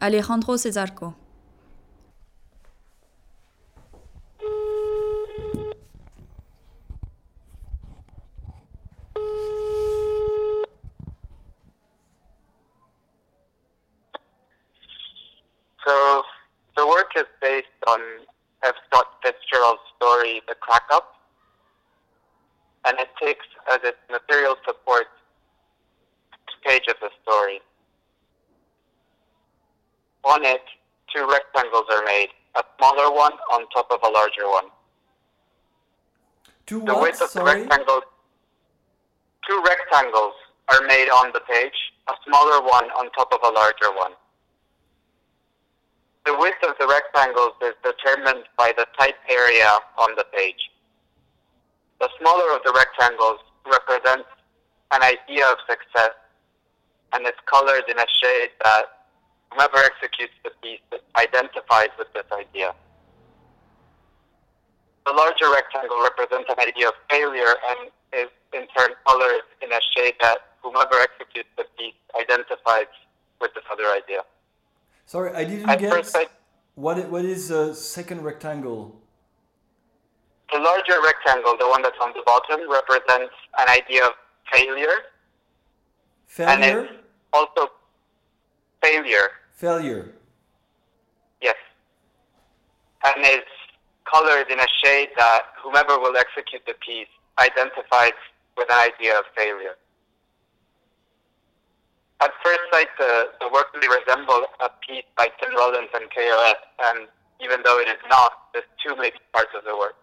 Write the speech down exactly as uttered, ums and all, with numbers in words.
Alejandro Cesarco. So the work is based on F. Scott Fitzgerald's story, The Crack Up, and it takes as its material support the page of the story. On it, two rectangles are made, a smaller one on top of a larger one. Two The what? width of Sorry? the rectangle, two rectangles are made on the page, a smaller one on top of a larger one. The width of the rectangles is determined by the type area on the page. The smaller of the rectangles represents an idea of success and is colored in a shade that whomever executes the piece identifies with this idea. The larger rectangle represents an idea of failure and is in turn colored in a shade that whomever executes the piece identifies with this other idea. Sorry, I didn't At get first sight, what i- what is the second rectangle? the larger rectangle, the one that's on the bottom, represents an idea of failure, and Failure? it's also failure, Failure. yes, and is colored in a shade that whomever will execute the piece identifies with an idea of failure. At first sight, the, the work may resemble a piece by Tim Rollins and K O S, and even though it is not, the two may be parts of the work.